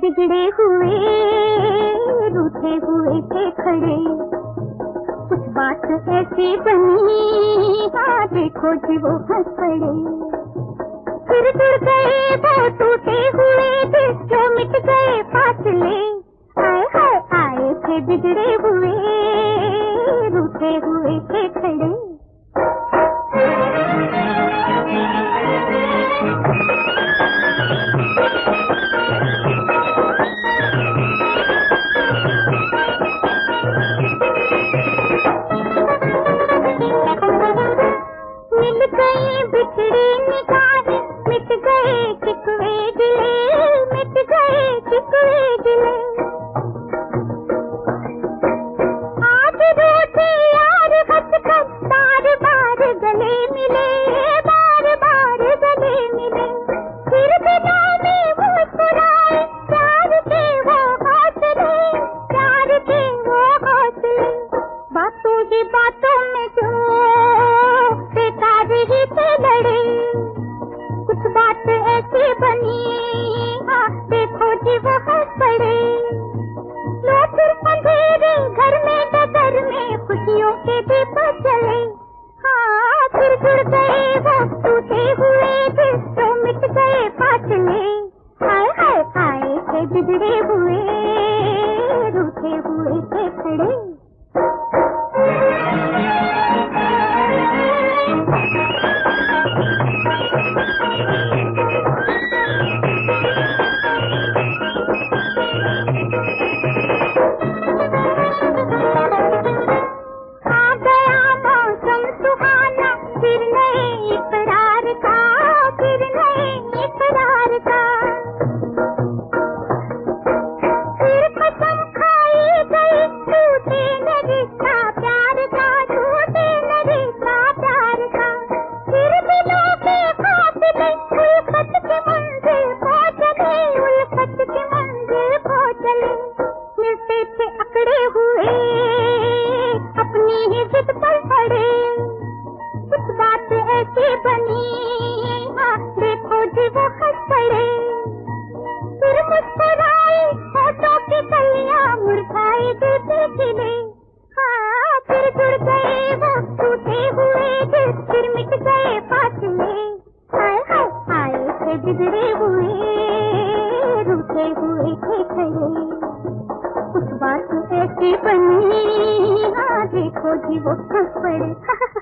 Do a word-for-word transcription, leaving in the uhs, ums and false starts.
बिगड़े हुए रूठे हुए थे खड़े, कुछ बात ऐसी बनी हाँ देखो जी वो हंस पड़े। फिर जुड़ गए वो टूटे हुए दिल जो मिट गए फासले, आए हाय आए थे बिगड़े हुए रूठे हुए थे खड़े। मिल गई बिछड़ी निगाहें, मिट गए शिकवे गिले, मिट गए शिकवे गिले। आज रूठे यार हंस कर बार बार गले मिले, बार बार गले मिले। फिर दिलों में मुस्कुराए प्यार के वो हौसले, प्यार के वो हौसले। बातों ही बातों में जो बेकार ही थे लड़े, कुछ बात ऐसी बनी हाँ देखो जी वो हंस पड़े। लो फिर अंधेरे घर में डगर में खुशियों के दीप जले, हाँ फिर जुड़ गए वो टूटे हुए दिल जो मिट गए फासले, हाय हाय आए थे बिगड़े हुए रूठे हुए थे खड़े। आ गया मौसम सुहाना, फिर नए इकरार का, फिर नए इकरार का। फिर कसम खाई गई टूटे न रिश्ता प्यार का, टूटे न रिश्ता प्यार का। फिर दिलों के काफिले उल्फत की मंजिल को चले, उल्फत की मंजिल को चले। मिलते थे अकड़े हुए अपनी ही जिद पर पड़े, कुछ बात ऐसी बनी हाँ देखो जी वो हंस पड़े। फिर मुस्कुराए होठों की कलियां मुरझाए दिल के खिले, हाँ फिर जुड़ गए वो टूटे हुए दिल फिर मिट गए फासले, हाय हाय आए थे बिगड़े हुए रूठे हुए थे खड़े। कुछ बात ऐसी बनी हाँ देखो जी वो हंस पड़े।